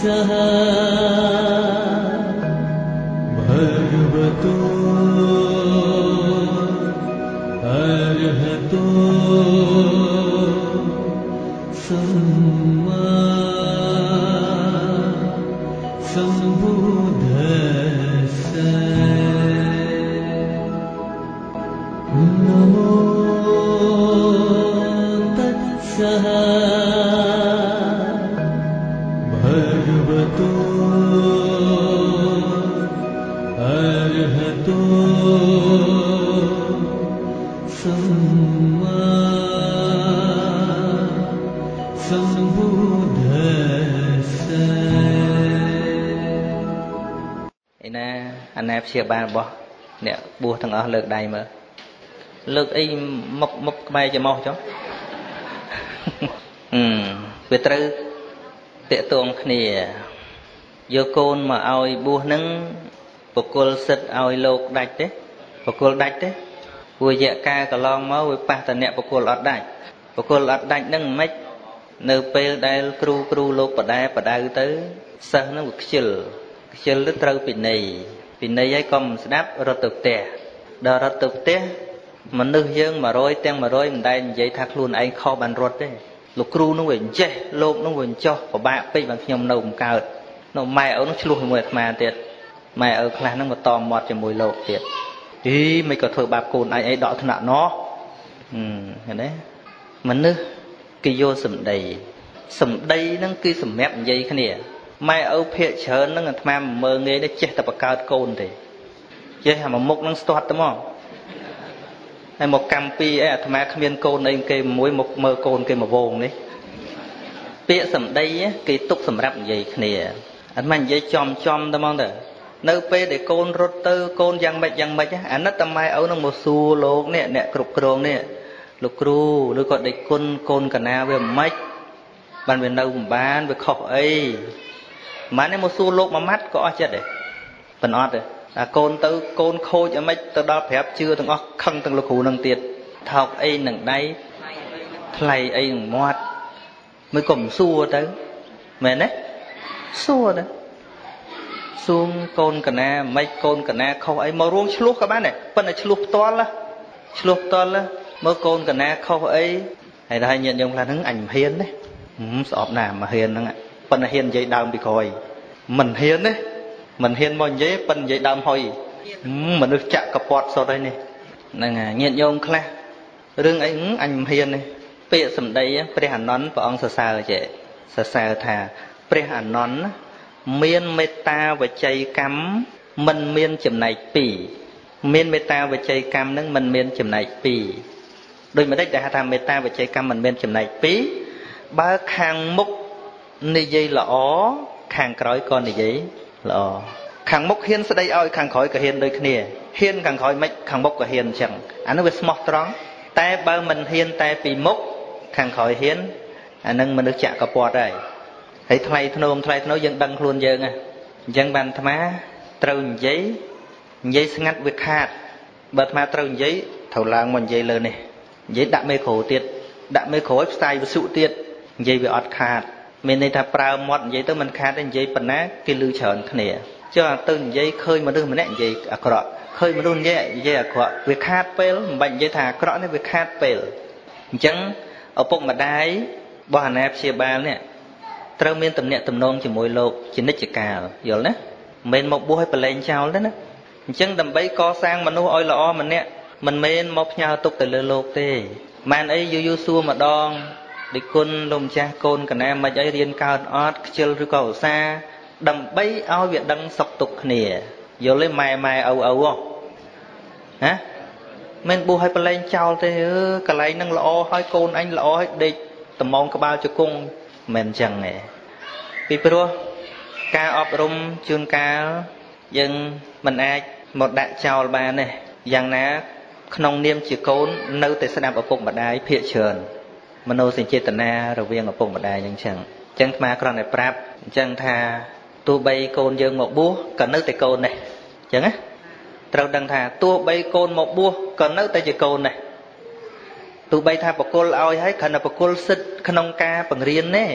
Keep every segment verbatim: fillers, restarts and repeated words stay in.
भगवतो अरहतो सम्मा सम्बुद्धस्स नमो तत्सः भगवतो अरहतो सम्मा सम्बुद्धस्स ឯណាអាណាព្យាបាលរបស់អ្នកបួសទាំងអស់លើកដៃមើលលើកអីមុខមុខក្បែរច្រមុះចុះអឺវាត្រូវតាក់ទងគ្នាយកកូនមកឲ្យបួសនឹងបកគលសិទ្ធឲ្យលោកដាច់ទេបកគលដាច់ទេពួកយៈកាកន្លងមកវាប៉ះតអ្នកបកគលអត់ដាច់បកគលអត់ដាច់នឹងមិននៅពេលដែលគ្រូគ្រូលោកបដែបដៅទៅសិស្សនឹងវាខ្ជិលខ្ជិលទៅត្រូវពិន័យពិន័យឲ្យកុំស្ដាប់រត់ទៅផ្ទះដល់រត់ទៅផ្ទះមនុស្សយើងមួយរយទាំងមួយរយមិនដែលនិយាយថាខ្លួនឯងខុសបានរត់ទេលោកគ្រូនោះវាចេះលោកនោះវាចោះពិបាកពេកបានខ្ញុំនៅមិនកើតនៅម៉ែឪនោះឆ្លោះជាមួយអាត្មាទៀតម៉ែឪខ្លះហ្នឹងក៏តមាត់ជាមួយលោកទៀតអីមិនក៏ធ្វើបាបកូនឯងអីដកថ្នាក់ណោះហឹមឃើញទេមនុស្សគេយកសម្ដីសម្ដីហ្នឹងគឺសម្រាប់និយាយគ្នាម៉ែឪភាកច្រើនហ្នឹងអាត្មាមិនមើងងាយទេចេះតែបង្កើតកូនទេចេះអាមួយមុខហ្នឹងស្ទាត់ទៅមកហើយមកកម្មពីអីអាត្មាគ្មានកូនអីគេមួយមកមើលកូនគេមកវងនេះពាក្យសម្ដីគេទុកសម្រាប់និយាយគ្នាអាត្មានិយាយចំចំទៅហ្មងទៅនៅពេលដែលកូនរត់ទៅកូនយ៉ាងម៉េចយ៉ាងម៉េចអាណិតតែម៉ែឪនឹងមកសួរលោកនេះអ្នកគ្រប់គ្រងនេះលោកគ្រូឬក៏ដេចគុណកូនកណាវាមិនបានវានៅមិនបានវាខុសអីមិននេះមកសួរលោកមួយម៉ាត់ក៏អស់ចិត្តដែរប៉ុន្តែអត់ទេអាកូនទៅកូនខូចអីមិនទៅដល់ប្រាប់ជឿទាំងអស់ខឹងទាំងលោកគ្រូនឹងទៀតថោកអីនឹងដៃថ្លៃអីនឹងមាត់មិនក៏មិនសួរទៅមែនទេសួរទៅសួងកូនកណាមិនកូនកណាខុសអីមករួមឆ្លោះក៏បានដែរប៉ុន្តែឆ្លោះផ្ទាល់ឆ្លោះផ្ទាល់មើលកូនកណាខុសអីហើយដល់ញាតិញោមខ្លះហ្នឹងអញមិនហ៊ានទេស្អប់ណាស់មកហ៊ានហ្នឹងប៉ុន្តែហ៊ាននិយាយដើមពីក្រោយមិនហ៊ានទេមិនហ៊ានមកនិយាយប៉ុន្តែនិយាយដើមហុយមនុស្សចាក់កពាត់សុទ្ធហើយនេះហ្នឹងហើយញាតិញោមខ្លះរឿងអីអញមិនហ៊ានទេពាក្យសម្ដីព្រះអានន្ទព្រះអង្គសរសើរចេះសរសើរថាព្រះអានន្ទមានមេត្តាវចីកម្មមិនមានចំណែកពីរមានមេត្តាវចីកម្មនឹងមិនមានចំណែកពីរដូចមិនដេចដែលថាមេត្តាវចីកម្មមិនមានចំណែកពីរបើខាងមុខនិយាយល្អខាងក្រោយក៏និយាយល្អខាងមុខហ៊ានស្ដីឲ្យខាងក្រោយក៏ហ៊ានដូចគ្នាហ៊ានខាងក្រោយមិនខាងមុខក៏ហ៊ានអញ្ចឹងអានោះវាស្មោះត្រង់តែបើមិនហ៊ានតែពីមុខខាងក្រោយហ៊ានអានឹងមនុស្សចាក់កពាត់ហើយហើយថ្លៃធ្នូមថ្លៃធ្នូយើងដឹងខ្លួនយើងហ่ะអញ្ចឹងបានអាត្មាត្រូវនិយាយនិយាយស្ងាត់វាខាតបើអាត្មាត្រូវនិយាយត្រូវឡើងមកនិយាយលើនេះនិយាយដាក់មេក្រូទៀតដាក់មេក្រូឲ្យផ្សាយវិសុទៀតនិយាយវាអត់ខាតមានន័យថាប្រើមាត់និយាយទៅមិនខាតទេនិយាយប៉ុណ្ណាគេលឺច្រើនគ្នាចុះទៅនិយាយឃើញមនុស្សម្នាក់និយាយអាក្រក់ឃើញមនុស្សនិយាយនិយាយអាក្រក់វាខាតពេលមិនបាច់និយាយថាអាក្រក់នេះវាខាតពេលអញ្ចឹងឪពុកម្ដាយរបស់អាណាព្យាបាលនេះត្រូវមានទំនាក់ទំនងជាមួយលោកជានិច្ចកាលយល់ណាមិនមែនមកបួសឲ្យប្រឡែងចោលទេណាអញ្ចឹងដើម្បីកសាងមនុស្សឲ្យល្អម្នាក់មិនមែនមកផ្ញើទុកទៅលើលោកទេបានអីយូរយូរសួរម្ដងដូចគុណលោកម្ចាស់កូនកណាមិនអីរៀនកើតអត់ខ្ជិលឬក៏ឧស្សាហ៍ដើម្បីឲ្យវាដឹងសុខទុក្ខគ្នាយល់ទេម៉ែម៉ែឪឪហ៎ហ៎មិនបួសឲ្យប្រឡែងចោលទេអឺកន្លែងហ្នឹងល្អហើយកូនអញល្អឲ្យដេកត្មងក្បាលជង្គង់មិនអញ្ចឹងទេពីព្រោះការអប់រំជួនកាលយើងមិនអាចមកដាក់ចោលបានទេយ៉ាងណាក្នុងនាមជាកូននៅតែស្ដាប់ឪពុកម្ដាយភាកច្រើនមនោសញ្ចេតនារវាងឪពុកម្ដាយអញ្ចឹងអញ្ចឹងអាត្មាគ្រាន់តែប្រាប់អញ្ចឹងថាទោះបីកូនយើងមកបួសក៏នៅតែកូនដែរអញ្ចឹងណាត្រូវដឹងថាទោះបីកូនមកបួសក៏នៅតែជាកូនដែរទោះបីថាបកគលឲ្យហើយគ្រាន់តែបកគលសិទ្ធក្នុងការបង្រៀនទេ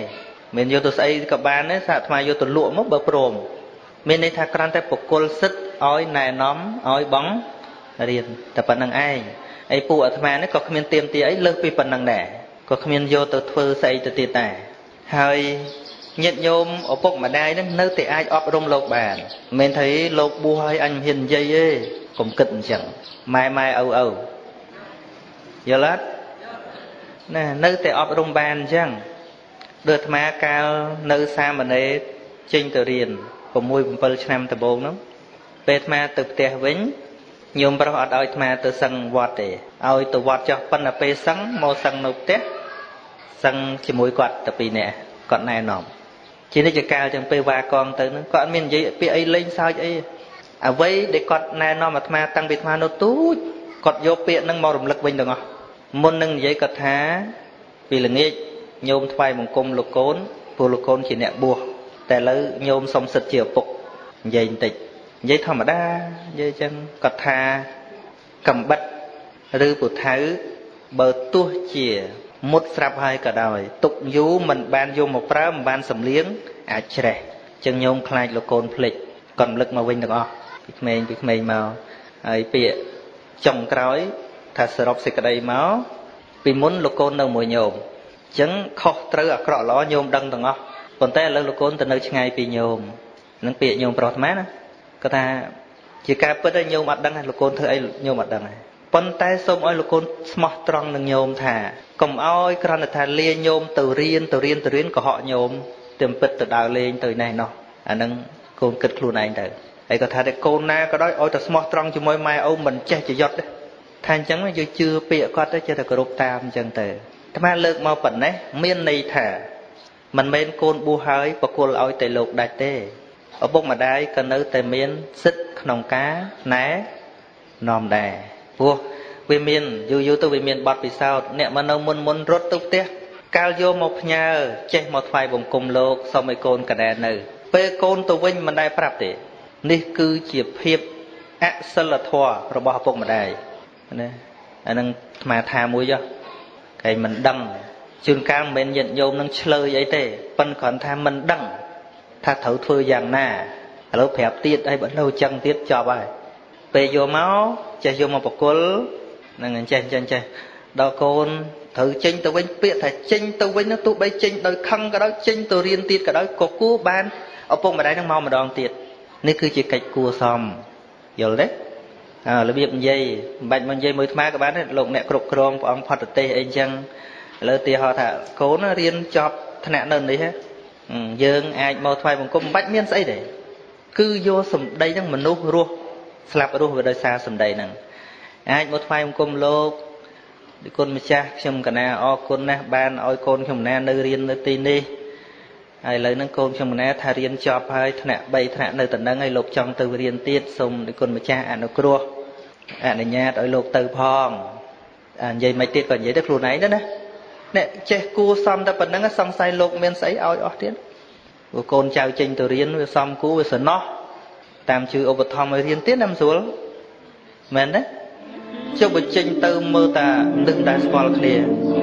មានយកទៅស្អីក៏បានដែរសាអាត្មាយកទៅលក់មកបើព្រមមានន័យថាគ្រាន់តែបកគលសិទ្ធឲ្យណែនាំឲ្យបងរៀនតែប៉ុណ្្នឹងឯងអីពួកអាត្មានេះក៏គ្មានទៀមទាអីលើសពីប៉ុណ្្នឹងដែរក៏គ្មានយកទៅធ្វើស្អីទៅទៀតដែរហើយញាតិញោមឪពុកម្ដាយនឹងនៅតែអាចអប់រំលោកបានមិនមែនថាលោកបួសឲ្យអញមិនហ៊ាននិយាយទេកុំគិតអញ្ចឹងម៉ែម៉ែឪឪយល់អត់ណានៅតែអប់រំបានអញ្ចឹងដូចអាត្មាកាលនៅសាមណេរចេញទៅរៀន6 7ឆ្នាំដំបូងនោះពេលអាត្មាទៅផ្ទះវិញញោមប្រុសអត់ឲ្យអាត្មាទៅសឹងវត្តទេឲ្យទៅវត្តចុះប៉ុន្តែពេលសឹងមកសឹងនៅផ្ទះសឹងជាមួយគាត់តែពីរនាក់គាត់ណែនាំជានិច្ចកាលចឹងពេលវ៉ាកងទៅហ្នឹងគាត់អត់មាននិយាយពាក្យអីលេងសើចអីអ្វីដែលគាត់ណែនាំអាត្មាតាំងពីអាត្មានៅទូចគាត់យកពាក្យហ្នឹងមករំលឹកវិញទាំងអស់មុននឹងនិយាយគាត់ថាពីល្ងាចញោមថ្វាយបង្គំលោកកូនព្រោះលោកកូនជាអ្នកបួសតែឥឡូវញោមសុំសិទ្ធជាឪពុកនិយាយបន្តិចនិយាយធម្មតានិយាយចឹងគាត់ថាកំបិតឬពូថៅបើទោះជាមុតស្រាប់ហើយក៏ដោយទុកយូរមិនបានយកមកប្រើមិនបានសំលៀងអាចច្រេះចឹងញោមខ្លាចលោកកូនភ្លេចគាត់រំលឹកមកវិញទាំងអស់ពីក្មេងពីក្មេងមកហើយពាក្យចុងក្រោយថាសរុបសេចក្តីមកពីមុនលោកកូននៅមួយញោមចឹងខុសត្រូវអាក្រក់ល្អញោមដឹងទាំងអស់ប៉ុន្តែឥឡូវលោកកូនទៅនៅឆ្ងាយពីញោមនឹងពាក្យញោមប្រុសអាត្មាណាគាត់ថាជាការពិតឲ្យញោមអត់ដឹងលោកកូនធ្វើអីញោមអត់ដឹងទេប៉ុន្តែសូមឲ្យលោកកូនស្មោះត្រង់នឹងញោមថាកុំឲ្យគ្រាន់តែថាលាញោមទៅរៀនទៅរៀនទៅរៀនកុហកញោមទៅពិតទៅដើរលេងទៅណេះនោះអាហ្នឹងកូនគិតខ្លួនឯងទៅហើយគាត់ថាតែកូនណាក៏ដោយឲ្យតែស្មោះត្រង់ជាមួយម៉ែឪមិនចេះចយត់ទេថាអញ្ចឹងយើងជឿពាក្យគាត់ទៅចេះតែគោរពតាមអញ្ចឹងទៅអាត្មាលើកមកប៉ុណ្ណេះមានន័យថាមិនមែនកូនបួសហើយបកគលឲ្យតែលោកដាច់ទេឪពុកម្ដាយក៏នៅតែមានសិទ្ធិក្នុងការណែនាំដែរព្រោះវាមានយូរយូរទៅវាមានបទពិសោធន៍អ្នកមកនៅមុនមុនរត់ទៅផ្ទះកាលយកមកផ្ញើចេះមកថ្វាយបង្គំលោកសូមឲ្យកូនកដែននៅពេលកូនទៅវិញមិនដែលប្រាប់ទេនេះគឺជាភាពអសិលធម៌របស់ឪពុកម្ដាយណាអានឹងអាត្មាថាមួយចុះគេមិនដឹងជួនកាលមិនមែនញាតិញោមនឹងឆ្លើយអីទេប៉ុន្តែគ្រាន់ថាមិនដឹងថាត្រូវធ្វើយ៉ាងណាឥឡូវប្រាប់ទៀតហើយបើនៅចឹងទៀតចប់ហើយពេលយកមកចេះយកមកបកគលនឹងចេះចេះចេះដល់កូនត្រូវចេញទៅវិញពាក្យថាចេញទៅវិញនោះទោះបីចេញដោយខឹងក៏ដោយចេញទៅរៀនទៀតក៏ដោយក៏គួរបានឪពុកម្ដាយនឹងមកម្ដងទៀតនេះគឺជាកិច្ចគួរសមយល់ទេអើរបៀបនិយាយមិនបាច់មកនិយាយមួយថ្មក៏បានដែរលោកអ្នកគ្រប់គ្រងព្រះអង្គផតទេសអីចឹងឥឡូវទីហោថាកូនរៀនចប់ថ្នាក់នៅនេះយើងអាចមកថ្វាយបង្គំមិនបាច់មានស្អីទេគឺយកសម្ដីហ្នឹងមនុស្សរស់ស្លាប់រស់វាដោយសារសម្ដីហ្នឹងអាចមកថ្វាយបង្គំលោកពីគុណម្ចាស់ខ្ញុំកណាអរគុណណាស់បានឲ្យកូនខ្ញុំណានៅរៀននៅទីនេះហើយឥឡូវហ្នឹងកូនខ្ញុំណាថារៀនចប់ហើយថ្នាក់3ថ្នាក់នៅតំណឹងហើយលោកចង់ទៅរៀនទៀតសូមពីគុណម្ចាស់អនុគ្រោះអនុញ្ញាតឲ្យលោកទៅផងនិយាយមិនទៀតក៏និយាយទៅខ្លួនឯងដែរណាអ្នកចេះគួសមតែប៉ុណ្្នឹងសង្ស័យលោកមានស្អីឲ្យអស់ទៀតព្រោះកូនចៅចេញទៅរៀនវាសំគួរវាសំណោះតាមជឿឧបត្ថម្ភឲ្យរៀនទៀតណាមិនស្រួលមែនទេចុះបើចេញទៅមើលតានឹងតែស្គាល់គ្នា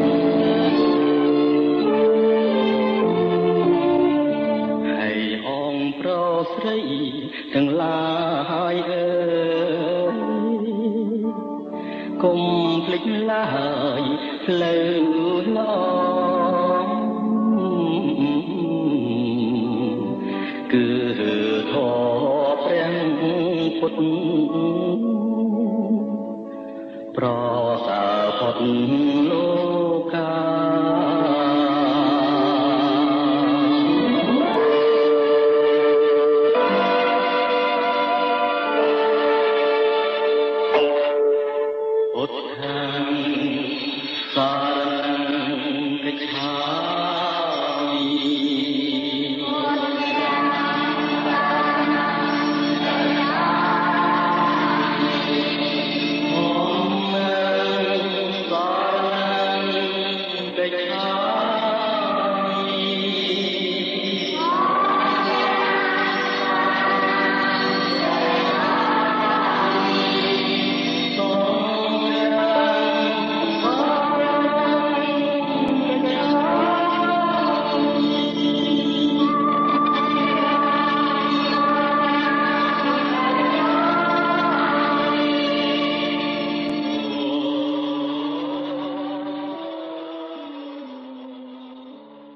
ហើយអងប្រស្រីទាំងឡាយអើយកុំភ្លេចឡើយផ្លូវឡងគឺធម៌ព្រះពុទ្ធប្រសើរផុត